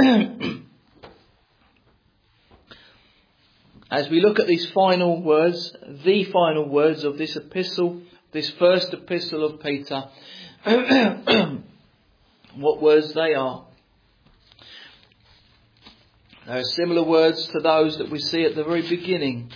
As we look at these final words, the final words of this epistle, this first epistle of Peter, what words they are. There are similar words to those that we see at the very beginning.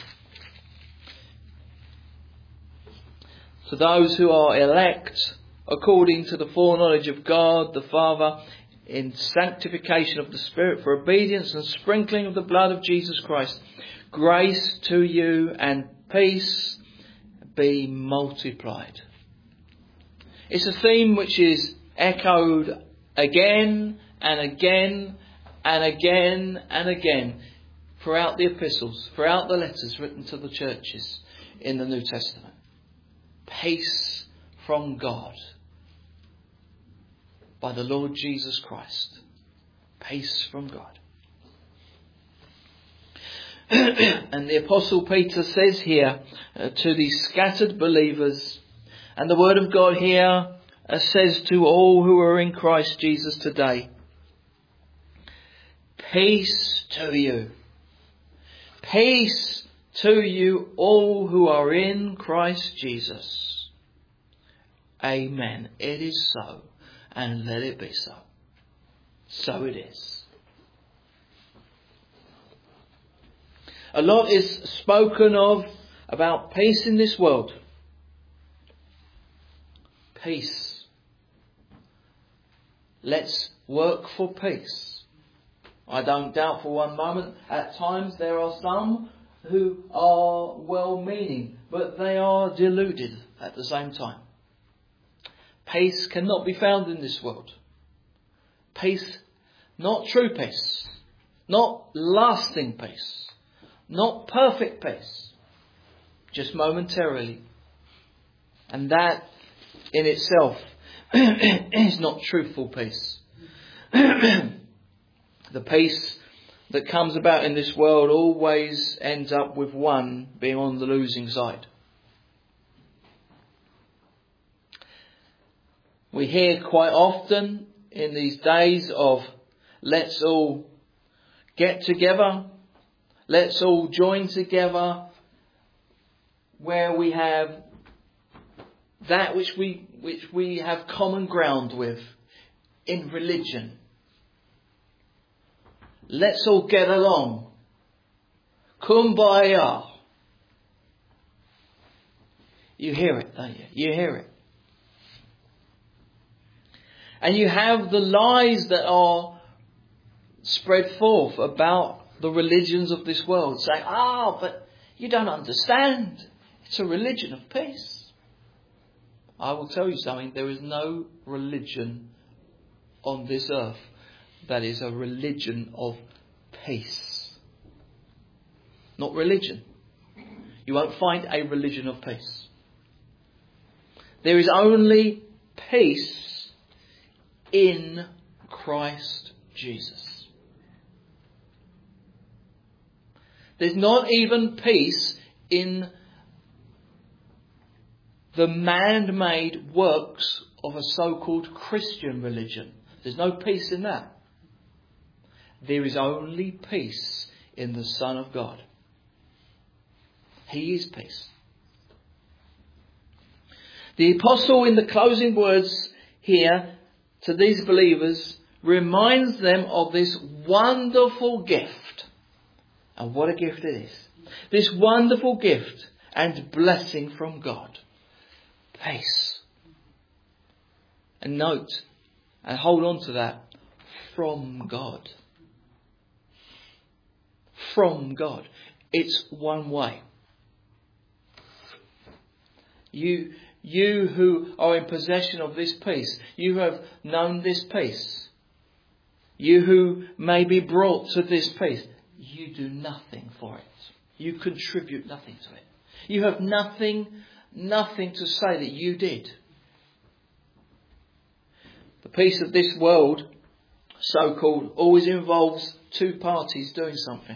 To those who are elect according to the foreknowledge of God the Father, in sanctification of the Spirit, for obedience and sprinkling of the blood of Jesus Christ, grace to you and peace be multiplied. It's a theme which is echoed again and again and again and again throughout the epistles, throughout the letters written to the churches in the New Testament. Peace from God by the Lord Jesus Christ. Peace from God. And the Apostle Peter says here to these scattered believers, and the Word of God here says to all who are in Christ Jesus today, peace to you. Peace to you all who are in Christ Jesus. Amen. It is so, and let it be so. So it is. A lot is spoken of about peace in this world. Peace. Let's work for peace. I don't doubt for one moment, at times there are some who are well-meaning, but they are deluded at the same time. Peace cannot be found in this world. Peace, not true peace, not lasting peace, not perfect peace, just momentarily. And that in itself is not truthful peace. The peace that comes about in this world always ends up with one being on the losing side. We hear quite often in these days of let's all get together, let's all join together, where we have that which we have common ground with in religion. Let's all get along. Kumbaya. You hear it, don't you? You hear it. And you have the lies that are spread forth about the religions of this world, saying, but you don't understand. It's a religion of peace. I will tell you something. There is no religion on this earth that is a religion of peace. Not religion. You won't find a religion of peace. There is only peace in Christ Jesus. There's not even peace in the man-made works of a so-called Christian religion. There's no peace in that. There is only peace in the Son of God. He is peace. The apostle, in the closing words here to these believers, reminds them of this wonderful gift. And what a gift it is. This wonderful gift and blessing from God. Peace. And note, and hold on to that, from God. From God. It's one way. You who are in possession of this peace, you have known this peace. You who may be brought to this peace, you do nothing for it. You contribute nothing to it. You have nothing to say that you did. The peace of this world, so-called, always involves two parties doing something.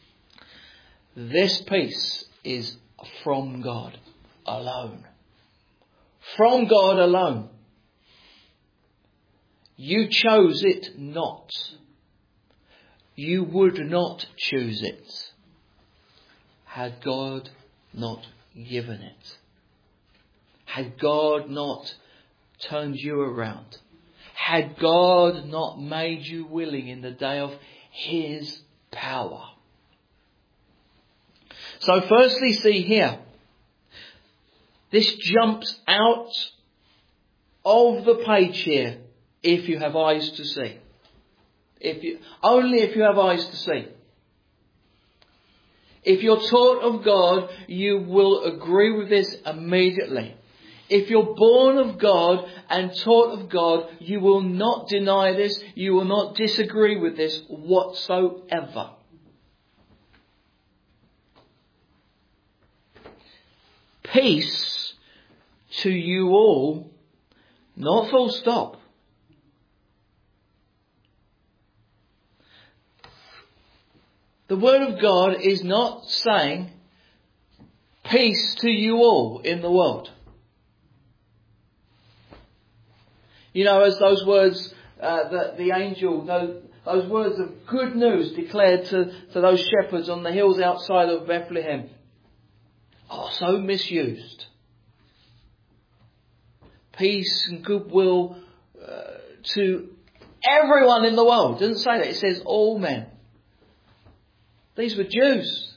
This peace is from God alone. From God alone. You chose it not. you would not choose it had God not given it. Had God not turned you around. Had God not made you willing in the day of His power. So firstly, see here, this jumps out of the page here if you have eyes to see. Only if you have eyes to see. If you're taught of God, you will agree with this immediately. If you're born of God and taught of God, you will not deny this. You will not disagree with this whatsoever. Peace to you all, not full stop. The Word of God is not saying peace to you all in the world. You know, as those words that the angel, those words of good news declared to those shepherds on the hills outside of Bethlehem, are so misused. Peace and goodwill to everyone in the world. It doesn't say that. It says all men. These were Jews.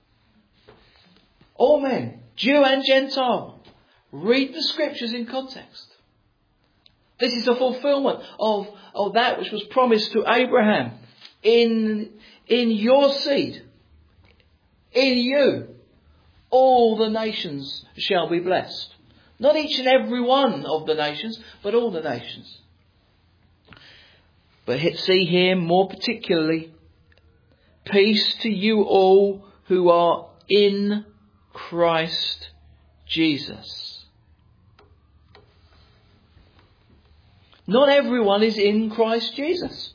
All men, Jew and Gentile. Read the scriptures in context. This is a fulfillment of that which was promised to Abraham. In your seed, in you, all the nations shall be blessed. Not each and every one of the nations, but all the nations. But see here more particularly, peace to you all who are in Christ Jesus. Not everyone is in Christ Jesus.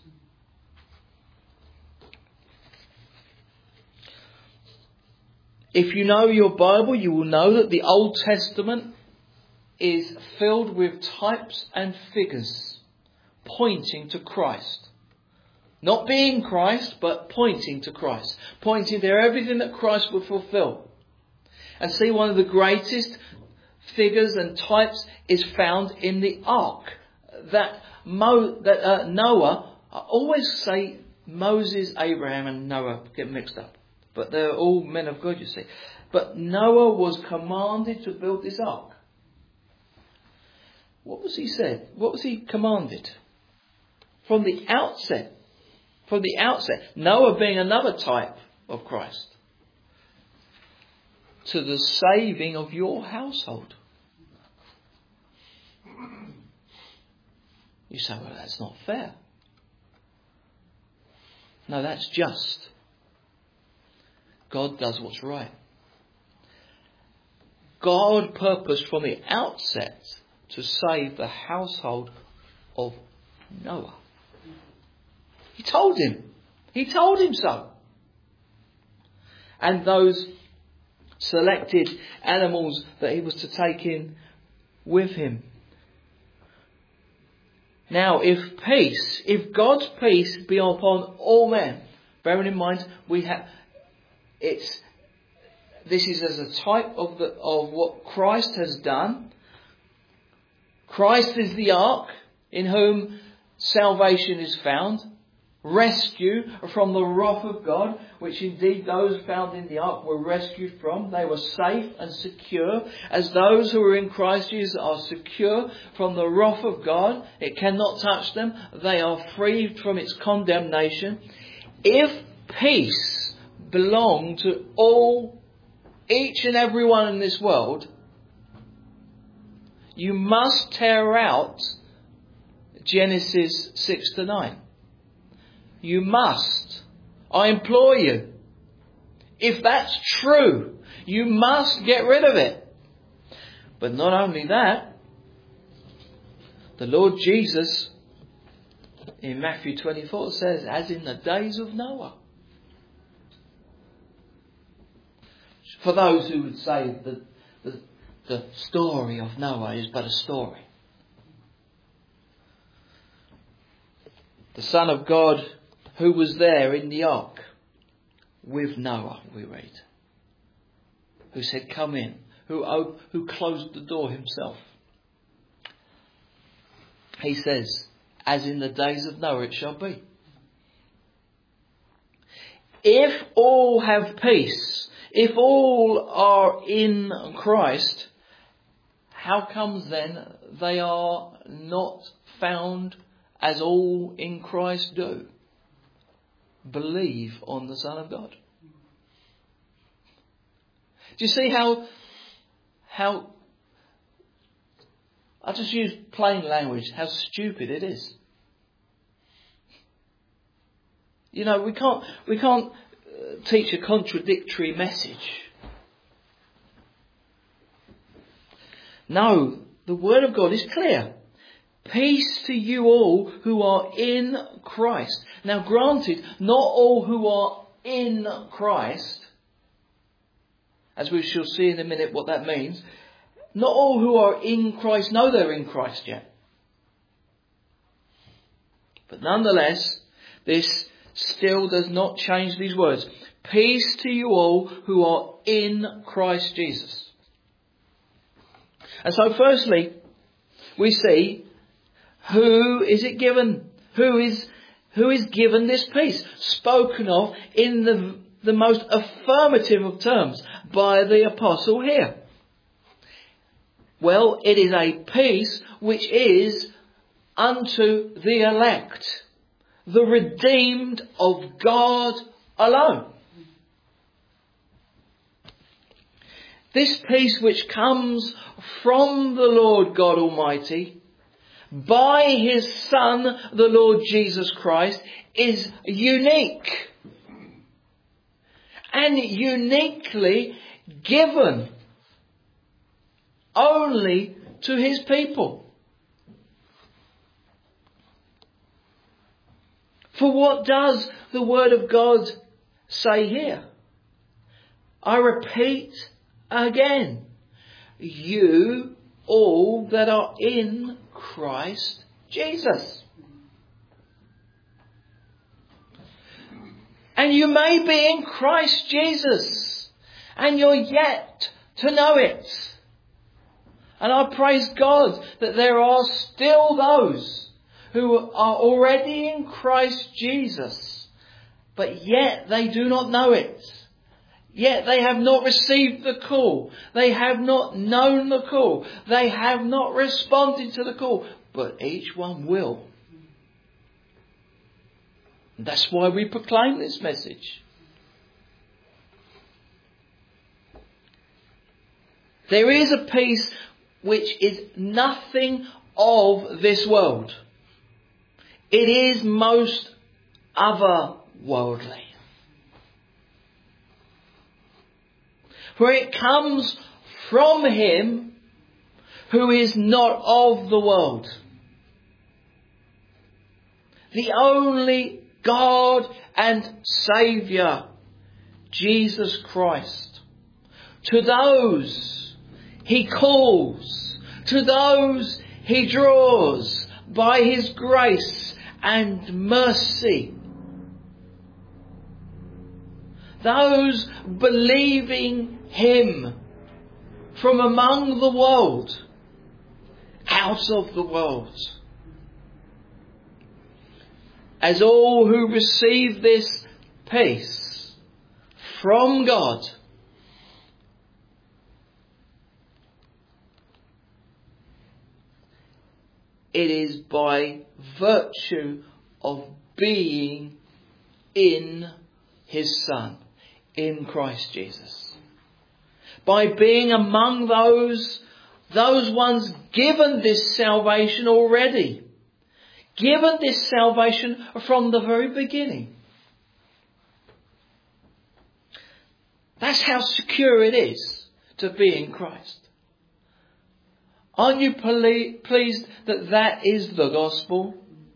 If you know your Bible, you will know that the Old Testament is filled with types and figures pointing to Christ. Not being Christ, but pointing to Christ. Pointing to everything that Christ would fulfill. And see, one of the greatest figures and types is found in the ark. That Noah, I always say Moses, Abraham and Noah get mixed up. But they're all men of God, you see. But Noah was commanded to build this ark. What was he said? What was he commanded? From the outset, Noah being another type of Christ, to the saving of your household. You say, well, that's not fair. No, that's just. God does what's right. God purposed from the outset to save the household of Noah. He told him. He told him so. And those selected animals that he was to take in with him. Now, if God's peace be upon all men, bearing in mind this is as a type of what Christ has done. Christ is the ark in whom salvation is found. Rescue from the wrath of God, which indeed those found in the ark were rescued from. They were safe and secure, as those who are in Christ Jesus are secure from the wrath of God. It cannot touch them. They are freed from its condemnation. If peace belonged to each and every one in this world, you must tear out Genesis 6-9. You must. I implore you. If that's true, you must get rid of it. But not only that, the Lord Jesus in Matthew 24 says, as in the days of Noah. For those who would say that the story of Noah is but a story. The Son of God, who was there in the ark with Noah, we read, who said, come in, who closed the door himself. He says, as in the days of Noah it shall be. If all have peace, if all are in Christ, how comes then they are not found as all in Christ do? Believe on the Son of God. Do you see how I'll just use plain language, how stupid it is? You know, we can't teach a contradictory message. No, the Word of God is clear. Peace to you all who are in Christ. Now granted, not all who are in Christ, as we shall see in a minute what that means, not all who are in Christ know they're in Christ yet. But nonetheless, this still does not change these words. Peace to you all who are in Christ Jesus. And so firstly, we see who is it given? Who is given this peace? Spoken of in the most affirmative of terms by the apostle here. Well, it is a peace which is unto the elect, the redeemed of God alone. This peace which comes from the Lord God Almighty by His Son, the Lord Jesus Christ, is unique and uniquely given only to His people. For what does the Word of God say here? I repeat again, you all that are in Christ Jesus. And you may be in Christ Jesus, and you're yet to know it. And I praise God that there are still those who are already in Christ Jesus, but yet they do not know it. Yet they have not received the call. They have not known the call. They have not responded to the call. But each one will. That's why we proclaim this message. There is a peace which is nothing of this world. It is most otherworldly. For it comes from Him who is not of the world. The only God and Saviour, Jesus Christ. To those He calls, to those He draws by His grace and mercy. Those believing Him from among the world, out of the world. As all who receive this peace from God, it is by virtue of being in His Son, in Christ Jesus. By being among those ones given this salvation already. Given this salvation from the very beginning. That's how secure it is to be in Christ. Aren't you pleased that that is the gospel?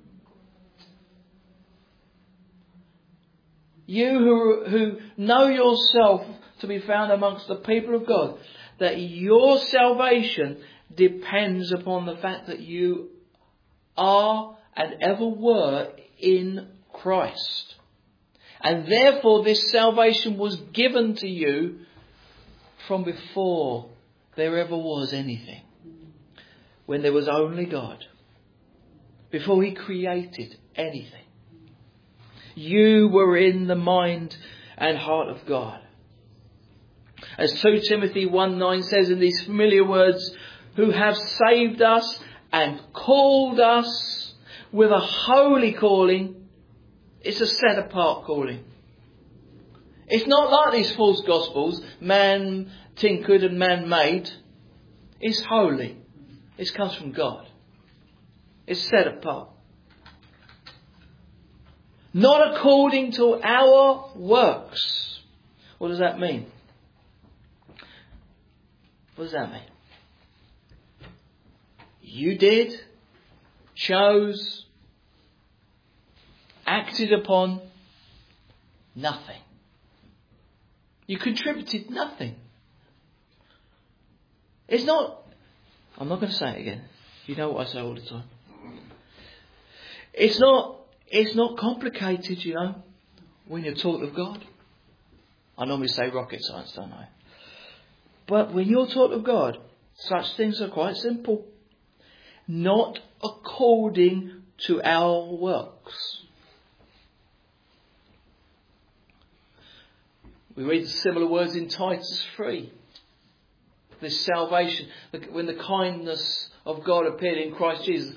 You who know yourself to be found amongst the people of God, that your salvation depends upon the fact that you are and ever were in Christ. And therefore this salvation was given to you from before there ever was anything. When there was only God. Before He created anything. You were in the mind and heart of God. As 2 Timothy 1:9 says in these familiar words, who have saved us and called us with a holy calling. It's a set apart calling. It's not like these false gospels, man tinkered and man made. It's holy. It comes from God. It's set apart. Not according to our works. What does that mean? What does that mean? You did, chose, acted upon nothing. You contributed nothing. It's not, I'm not going to say it again. You know what I say all the time. It's not complicated, you know, when you're taught of God. I normally say rocket science, don't I? But when you're taught of God, such things are quite simple. Not according to our works. We read similar words in Titus 3. This salvation, when the kindness of God appeared in Christ Jesus,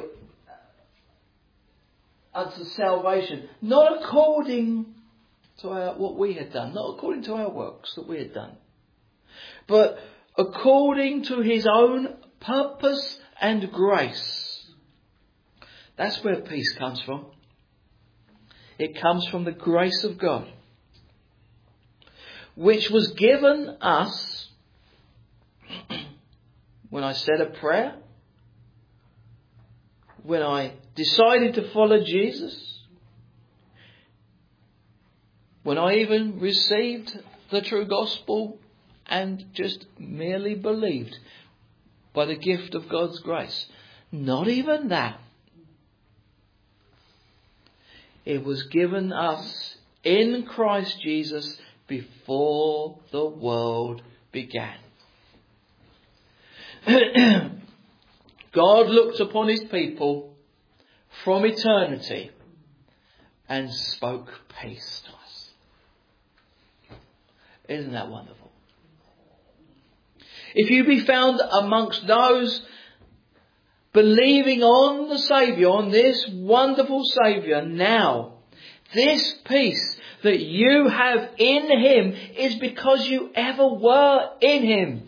unto salvation, not according to what we had done, not according to our works that we had done, but according to His own purpose and grace. That's where peace comes from. It comes from the grace of God, which was given us when I said a prayer, when I decided to follow Jesus, when I even received the true gospel and just merely believed by the gift of God's grace. Not even that. It was given us in Christ Jesus before the world began. God looked upon His people from eternity and spoke peace to us. Isn't that wonderful? If you be found amongst those believing on the Saviour, on this wonderful Saviour now, this peace that you have in Him is because you ever were in Him.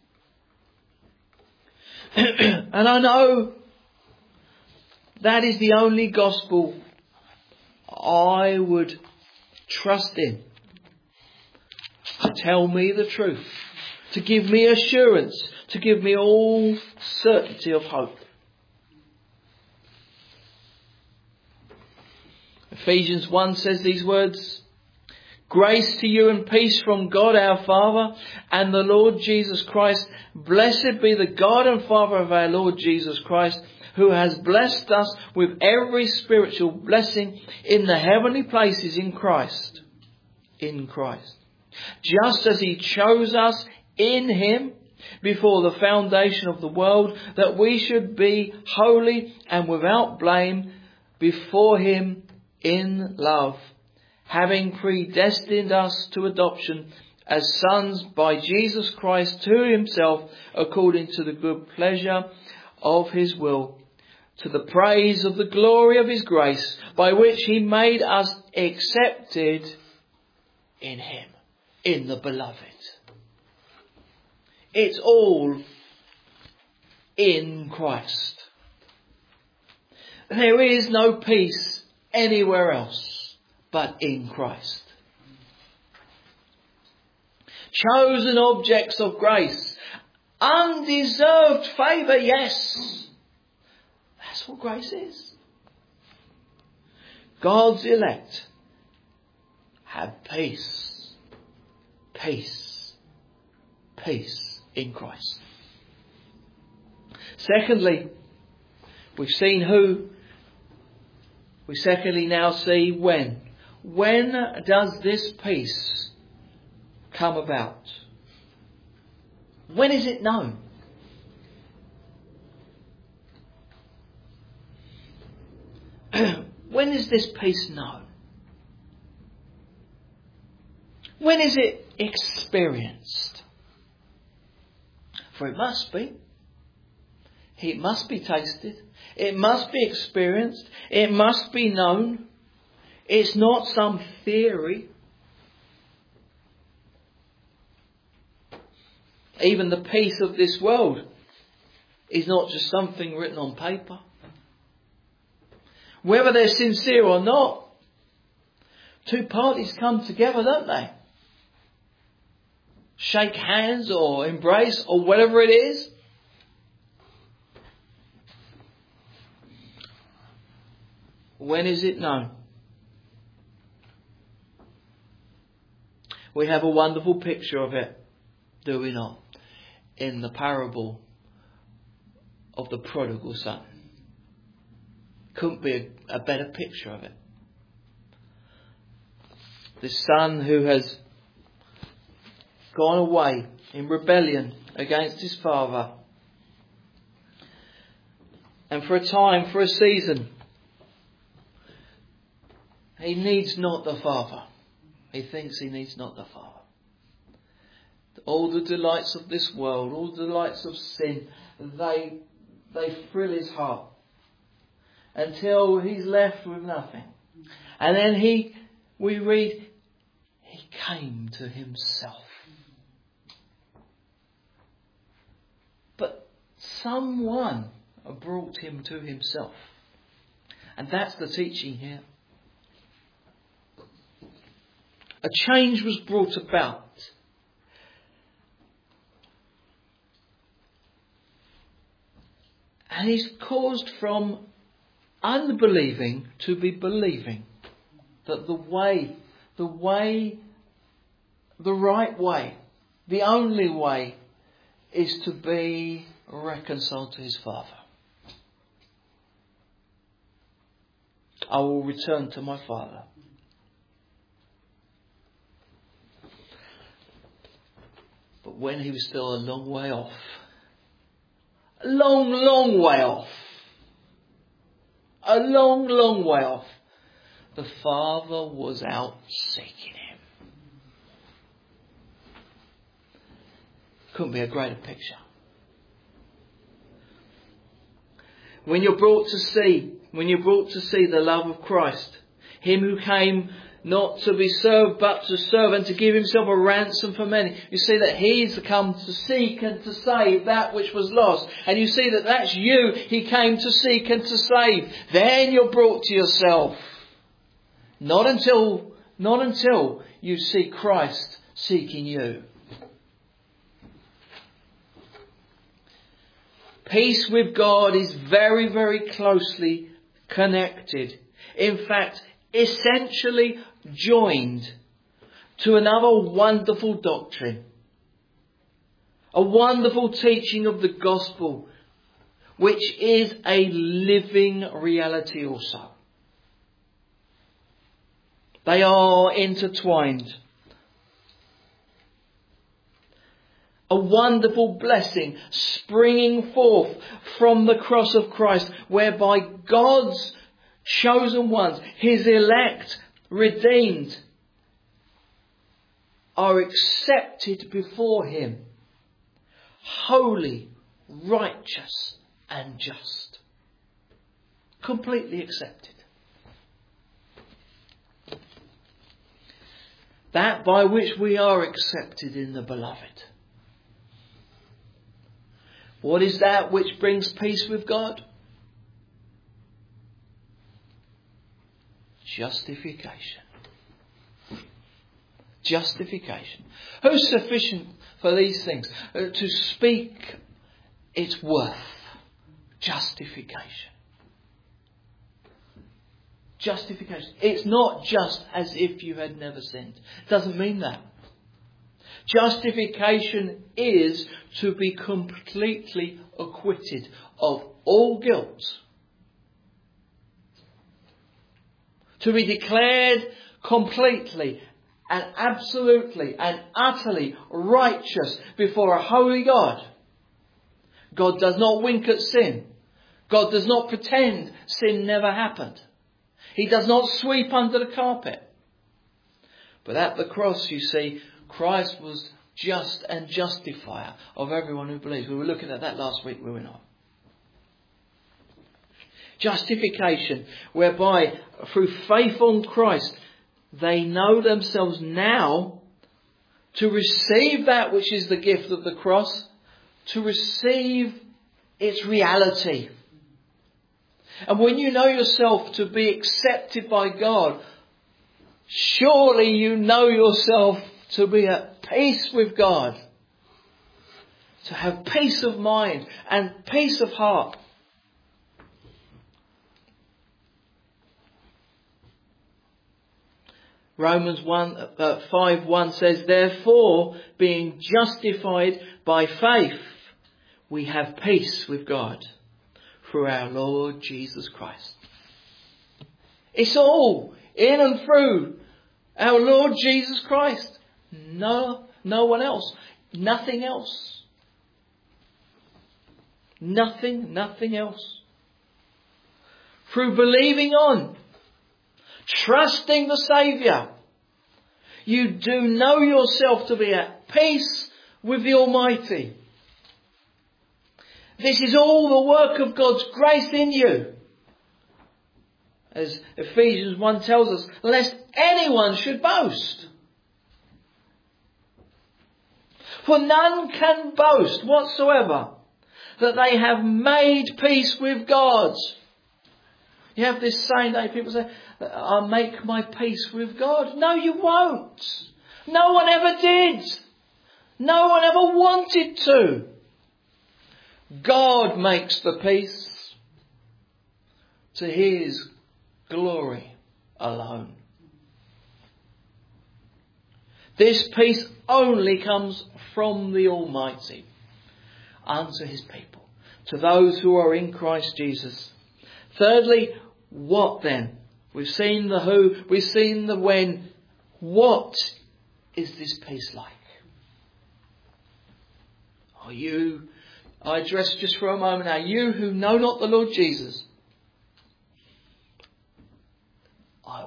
And I know that is the only gospel I would trust in. To tell me the truth. To give me assurance. To give me all certainty of hope. Ephesians 1 says these words. Grace to you and peace from God our Father and the Lord Jesus Christ. Blessed be the God and Father of our Lord Jesus Christ, who has blessed us with every spiritual blessing in the heavenly places in Christ. In Christ. Just as He chose us in Him before the foundation of the world, that we should be holy and without blame before Him in love, having predestined us to adoption as sons by Jesus Christ to Himself, according to the good pleasure of His will, to the praise of the glory of His grace, by which He made us accepted in Him, in the Beloved. It's all in Christ. There is no peace anywhere else but in Christ. Chosen objects of grace. Undeserved favour, yes. That's what grace is. God's elect have peace. Peace. Peace in Christ. Secondly, we've seen who We secondly now see when. When does this peace come about? When is it known? When is this peace known? When is it experienced? For it must be. It must be tasted. It must be experienced. It must be known. It's not some theory. Even the peace of this world is not just something written on paper. Whether they're sincere or not, two parties come together, don't they? Shake hands or embrace or whatever it is. When is it known? We have a wonderful picture of it, do we not? In the parable of the prodigal son. Couldn't be a better picture of it. The son who has gone away in rebellion against his father. And for a time, for a season, he needs not the father. He thinks he needs not the father. All the delights of this world, all the delights of sin, they thrill his heart until he's left with nothing. And then we read, he came to himself. But someone brought him to himself. And that's the teaching here. A change was brought about. And he's caused from unbelieving to be believing. That the right way, the only way is to be reconciled to his Father. I will return to my Father. But when he was still a long way off, a long way off, a long way off, the Father was out seeking him. Couldn't be a greater picture. When you're brought to see the love of Christ, him who came not to be served but to serve and to give himself a ransom for many. You see that he's come to seek and to save that which was lost. And you see that that's you he came to seek and to save. Then you're brought to yourself. Not until you see Christ seeking you. Peace with God is very, very closely connected. In fact, essentially joined to another wonderful doctrine. A wonderful teaching of the gospel, which is a living reality also. They are intertwined. A wonderful blessing springing forth from the cross of Christ, whereby God's chosen ones, his elect, redeemed, are accepted before him, holy, righteous and just. Completely accepted. That by which we are accepted in the beloved. What is that which brings peace with God? Justification. Justification. Who's sufficient for these things? To speak its worth. Justification. Justification. It's not just as if you had never sinned. It doesn't mean that. Justification is to be completely acquitted of all guilt. To be declared completely and absolutely and utterly righteous before a holy God. God does not wink at sin. God does not pretend sin never happened. He does not sweep under the carpet. But at the cross, you see, Christ was just and justifier of everyone who believes. We were looking at that last week, were we not? Justification, whereby through faith on Christ, they know themselves now to receive that which is the gift of the cross, to receive its reality. And when you know yourself to be accepted by God, surely you know yourself to be at peace with God, to have peace of mind and peace of heart. Romans 5:1 says, therefore, being justified by faith, we have peace with God through our Lord Jesus Christ. It's all in and through our Lord Jesus Christ. No one else. Nothing else. Nothing else. Through believing on, trusting the Saviour, you do know yourself to be at peace with the Almighty. This is all the work of God's grace in you. As Ephesians 1 tells us, lest anyone should boast. For none can boast whatsoever that they have made peace with God. You have this saying that people say, I'll make my peace with God. No, you won't. No one ever did. No one ever wanted to. God makes the peace to His glory alone. This peace only comes from the Almighty unto His people, to those who are in Christ Jesus. Thirdly, what then? We've seen the who, we've seen the when. What is this peace like? Are you, I address just for a moment now, you who know not the Lord Jesus, I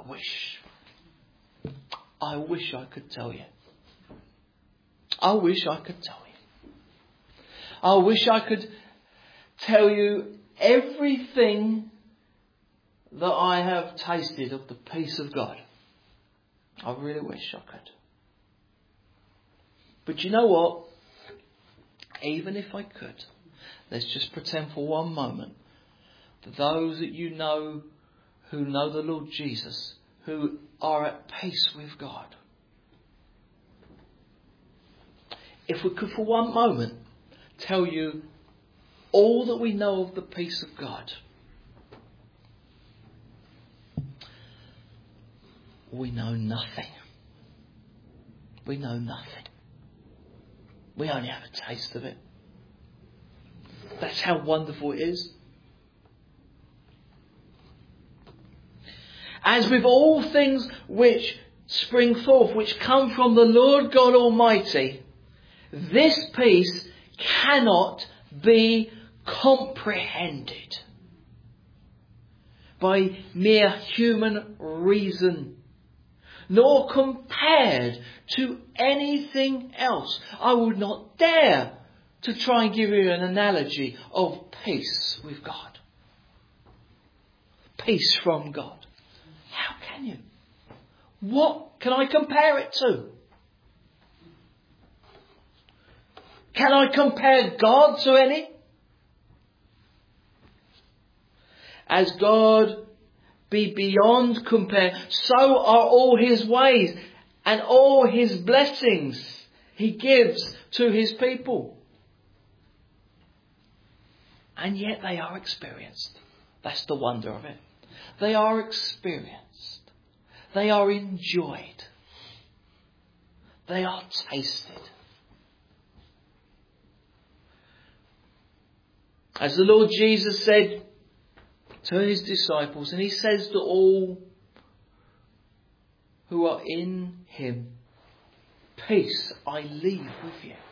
wish I could tell you. I wish I could tell you. I wish I could tell you everything that I have tasted of the peace of God. I really wish I could. But you know what? Even if I could, let's just pretend for one moment that those that you know who know the Lord Jesus, who are at peace with God, if we could for one moment tell you all that we know of the peace of God, we know nothing. We know nothing. We only have a taste of it. That's how wonderful it is. As with all things which spring forth, which come from the Lord God Almighty, this peace cannot be comprehended by mere human reason, nor compared to anything else. I would not dare to try and give you an analogy of peace with God. Peace from God. How can you? What can I compare it to? Can I compare God to any? As God be beyond compare, so are all His ways and all His blessings He gives to His people. And yet they are experienced. That's the wonder of it. They are experienced. They are enjoyed. They are tasted. As the Lord Jesus said to His disciples, and He says to all who are in him, peace I leave with you.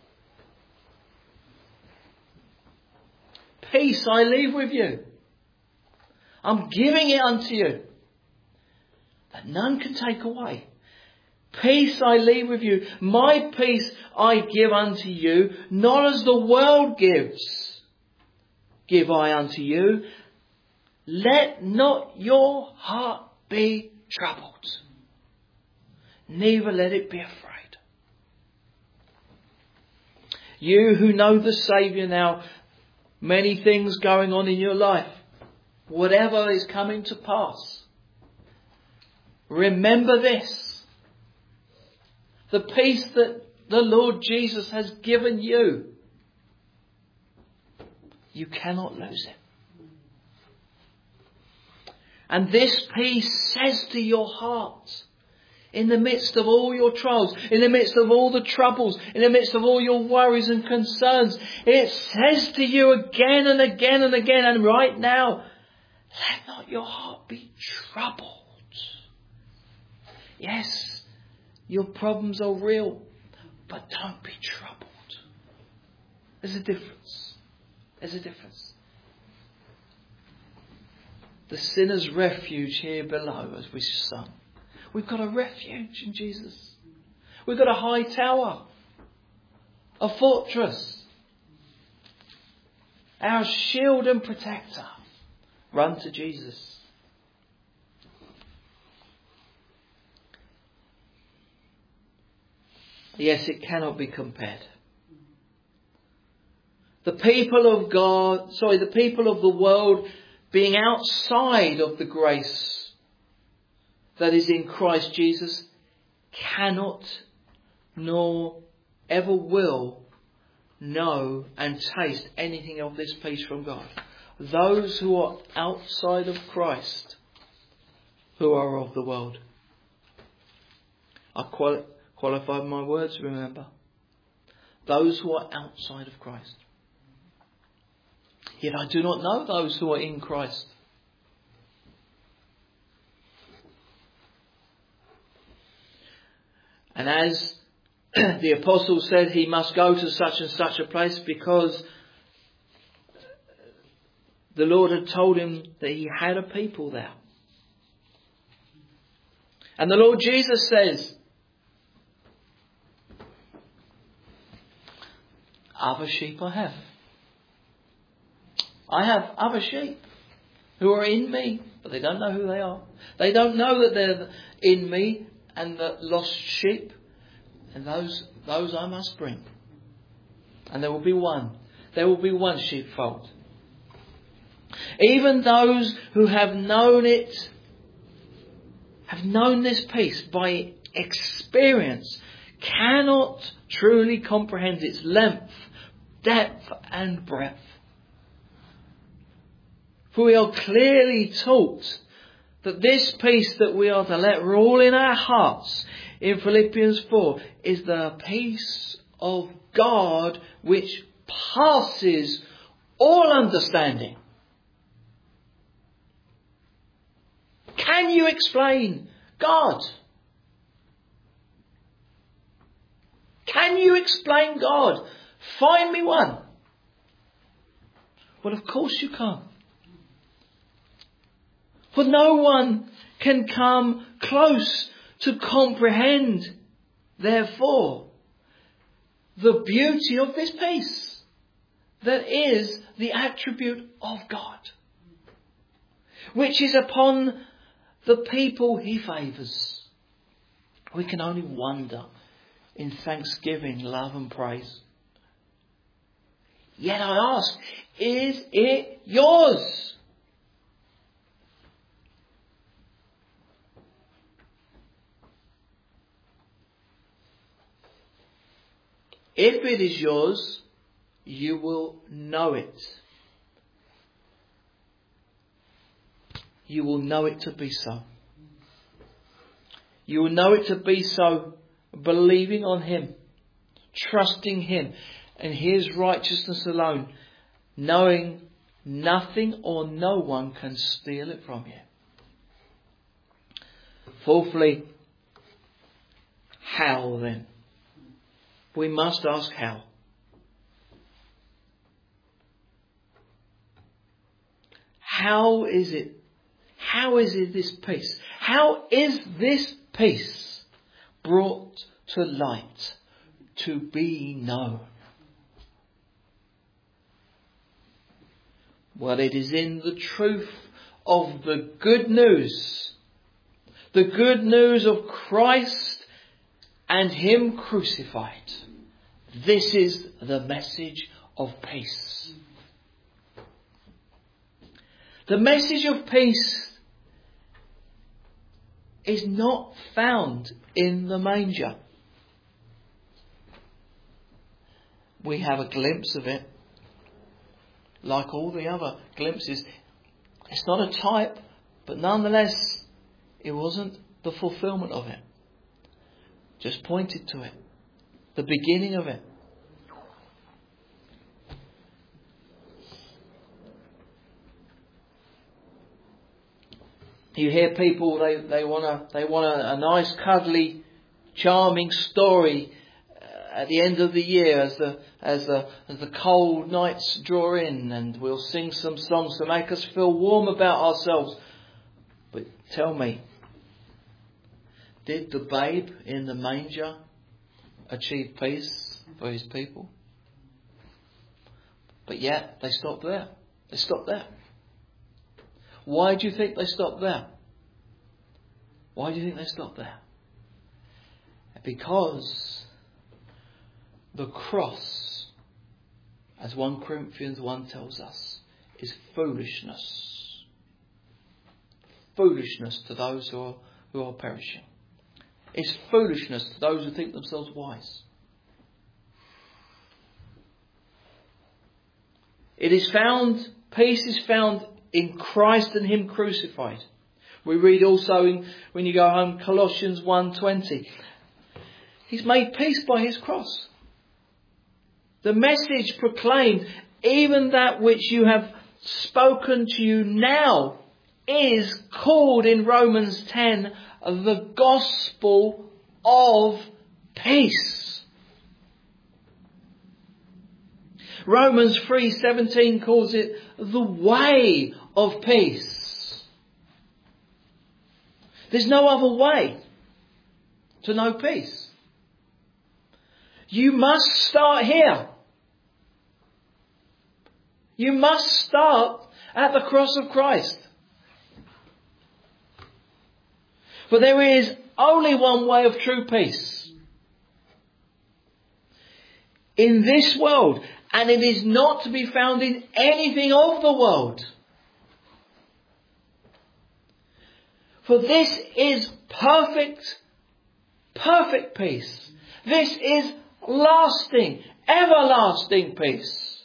Peace I leave with you. I'm giving it unto you, that none can take away. Peace I leave with you. My peace I give unto you, not as the world gives, give I unto you. Let not your heart be troubled, neither let it be afraid. You who know the Saviour now, many things going on in your life, whatever is coming to pass, remember this. The peace that the Lord Jesus has given you, you cannot lose it. And this peace says to your heart, in the midst of all your trials, in the midst of all the troubles, in the midst of all your worries and concerns, it says to you again and again and again, and right now, let not your heart be troubled. Yes, your problems are real, but don't be troubled. There's a difference. There's a difference. The sinner's refuge here below, as we sung. We've got a refuge in Jesus. We've got a high tower, a fortress, our shield and protector. Run to Jesus. Yes, it cannot be compared. The people of the people of the world being outside of the grace that is in Christ Jesus cannot nor ever will know and taste anything of this peace from God. Those who are outside of Christ, who are of the world. I qualified my words, remember. Those who are outside of Christ. Yet I do not know those who are in Christ. And as the apostle said, he must go to such and such a place because the Lord had told him that he had a people there. And the Lord Jesus says, other sheep I have. I have other sheep who are in me, but they don't know who they are. They don't know that they're in me and the lost sheep. And those I must bring. And there will be one. There will be one sheepfold. Even those who have known it, have known this peace by experience, cannot truly comprehend its length, depth and breadth. For we are clearly taught that this peace that we are to let rule in our hearts in Philippians 4 is the peace of God which passes all understanding. Can you explain God? Can you explain God? Find me one. Well, of course you can't. For no one can come close to comprehend, therefore, the beauty of this peace that is the attribute of God, which is upon the people he favours. We can only wonder in thanksgiving, love and praise. Yet I ask, is it yours? If it is yours, you will know it. You will know it to be so. You will know it to be so, believing on him, trusting him and his righteousness alone, knowing nothing or no one can steal it from you. Fourthly, How then? We must ask how. How is it? How is it this peace? How is this peace brought to light, to be known? Well, it is in the truth of the good news. The good news of Christ and Him crucified. This is the message of peace. The message of peace is not found in the manger. We have a glimpse of it, like all the other glimpses. It's not a type, but nonetheless, it wasn't the fulfillment of it. Just pointed to it. The beginning of it. You hear people, they want a nice, cuddly, charming story at the end of the year as the cold nights draw in, and we'll sing some songs to make us feel warm about ourselves. But tell me, did the babe in the manger achieve peace for His people? But yet they stopped there. They stopped there. Why do you think they stopped there? Why do you think they stopped there? Because the cross, as 1 Corinthians 1 tells us, is foolishness. Foolishness to those who are perishing. It's foolishness to those who think themselves wise. Peace is found in Christ and Him crucified. We read also when you go home, Colossians 1:20. He's made peace by His cross. The message proclaimed, even that which you have spoken to you now, is called in Romans 10 the gospel of peace. Romans 3:17 calls it the way of peace. There's no other way to know peace. You must start here. You must start at the cross of Christ. For there is only one way of true peace in this world, and it is not to be found in anything of the world. For this is perfect peace. This is lasting, everlasting peace.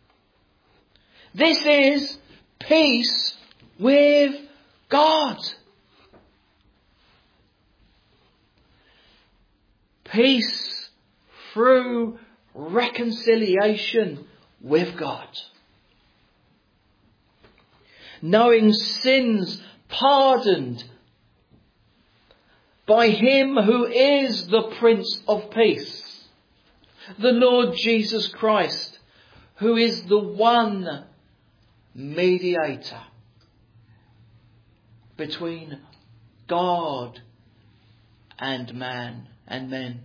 This is peace with God. Peace through reconciliation with God. Knowing sins pardoned by Him who is the Prince of Peace, the Lord Jesus Christ, who is the one mediator between God and man and men.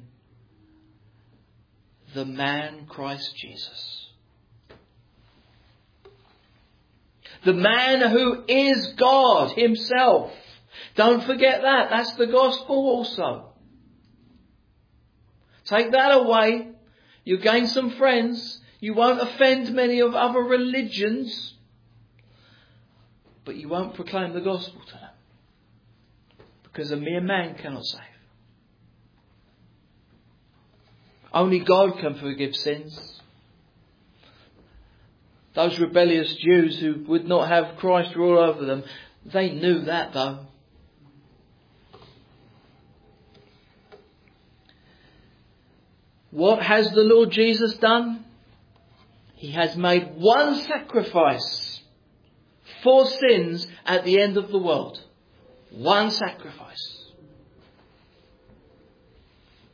The man Christ Jesus. The man who is God Himself. Don't forget that. That's the gospel also. Take that away. You gain some friends. You won't offend many of other religions. But you won't proclaim the gospel to them. Because a mere man cannot save. Only God can forgive sins. Those rebellious Jews who would not have Christ rule over them, they knew that though. What has the Lord Jesus done? He has made one sacrifice for sins at the end of the world. One sacrifice.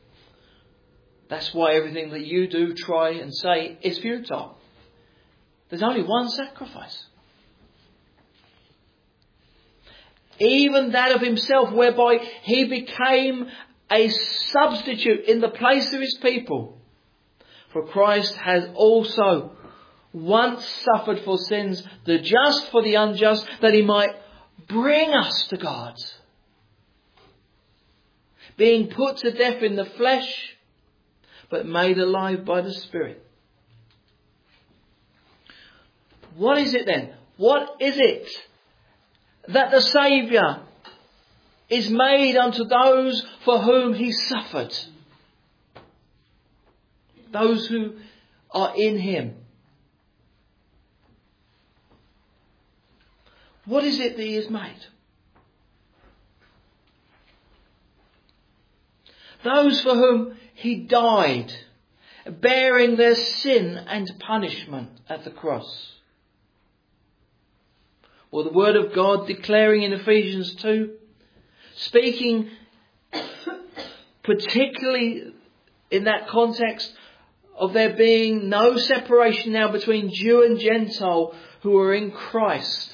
That's why everything that you do, try and say is futile. There's only one sacrifice. Even that of himself, whereby he became a substitute in the place of his people. For Christ has also once suffered for sins, the just for the unjust, that he might bring us to God. Being put to death in the flesh, but made alive by the Spirit. What is it then? What is it that the Saviour is made unto those for whom he suffered? Those who are in him. What is it that he has made? Those for whom he died, bearing their sin and punishment at the cross. Or the Word of God declaring in Ephesians 2, speaking particularly in that context of there being no separation now between Jew and Gentile who are in Christ.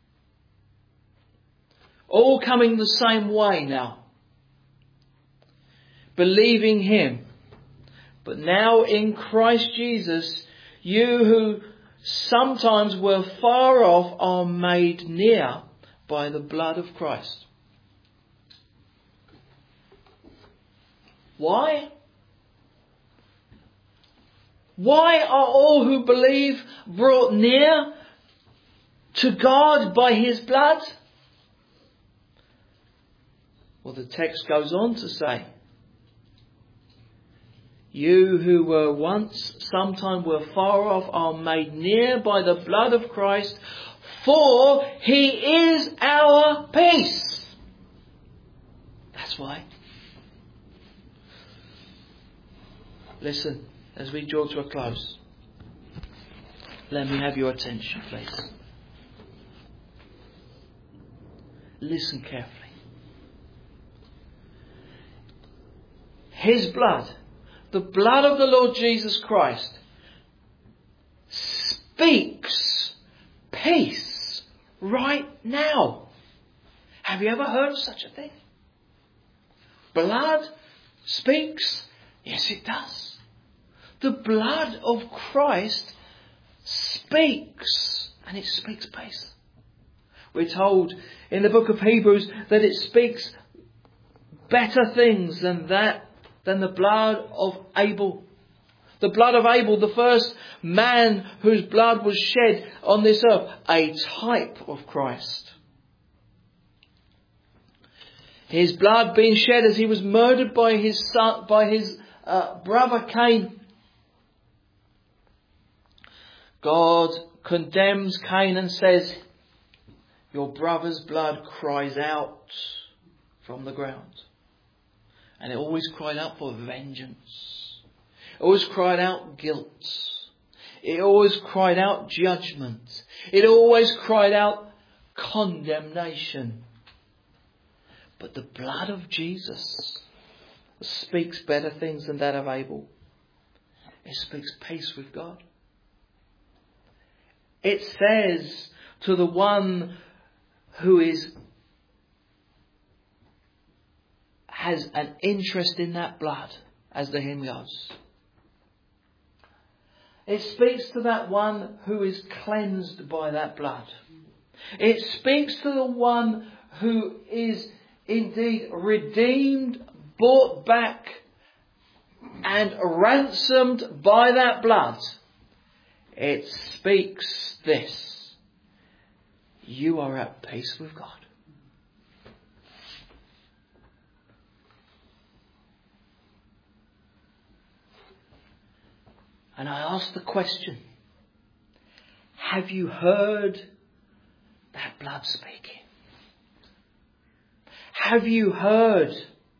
All coming the same way now. Believing him. But now in Christ Jesus, you who sometimes were far off are made near by the blood of Christ. Why? Why are all who believe brought near to God by his blood? Well, the text goes on to say, you who were once, sometime were far off, are made near by the blood of Christ, for he is our peace. That's why. Listen, as we draw to a close, let me have your attention, please. Listen carefully. His blood, the blood of the Lord Jesus Christ, speaks peace right now. Have you ever heard of such a thing? Blood speaks? Yes, it does. The blood of Christ speaks, and it speaks peace. We're told in the book of Hebrews that it speaks better things than the blood of Abel. The blood of Abel, the first man whose blood was shed on this earth, a type of Christ. His blood being shed as he was murdered by his son, by his brother Cain. God condemns Cain and says, your brother's blood cries out from the ground. And it always cried out for vengeance. It always cried out guilt. It always cried out judgment. It always cried out condemnation. But the blood of Jesus speaks better things than that of Abel. It speaks peace with God. It says to the one who has an interest in that blood, as the hymn goes. It speaks to that one who is cleansed by that blood. It speaks to the one who is indeed redeemed, bought back and ransomed by that blood. It speaks this: you are at peace with God. And I ask the question, have you heard that blood speaking? Have you heard?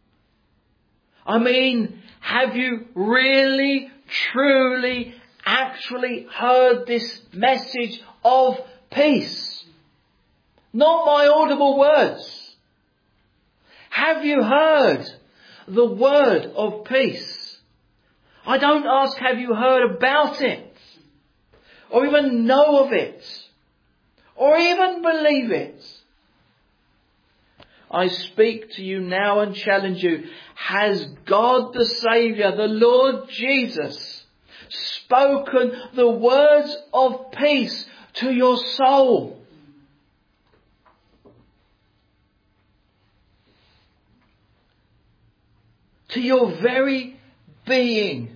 Have you really, truly, actually heard this message of peace? Not my audible words. Have you heard the word of peace? I don't ask, have you heard about it? Or even know of it? Or even believe it? I speak to you now and challenge you. Has God the Saviour, the Lord Jesus, spoken the words of peace to your soul? To your very being?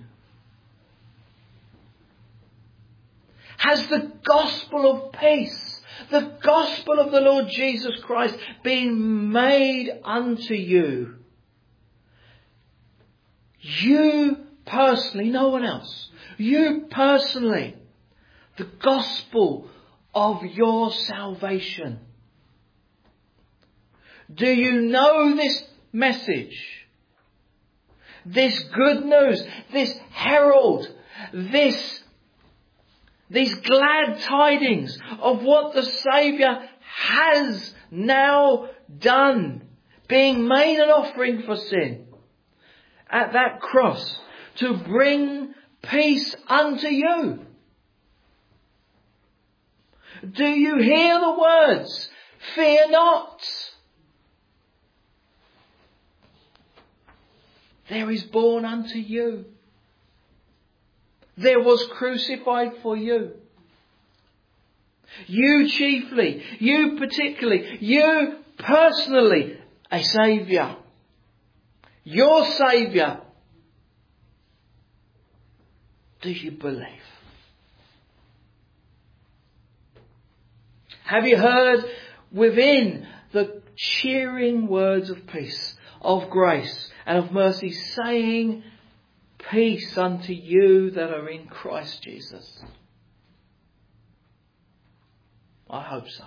Has the gospel of peace, the gospel of the Lord Jesus Christ, been made unto you? You personally, no one else. You personally, the gospel of your salvation. Do you know this message? This good news, this herald, these glad tidings of what the Saviour has now done, being made an offering for sin at that cross to bring peace unto you. Do you hear the words, fear not? There is born unto you. There was crucified for you. You chiefly, you particularly, you personally, a Saviour. Your Saviour. Do you believe? Have you heard within the cheering words of peace, of grace and of mercy, saying, peace unto you that are in Christ Jesus? I hope so.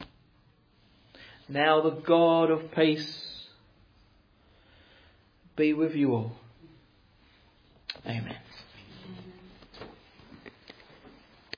Now the God of peace be with you all. Amen.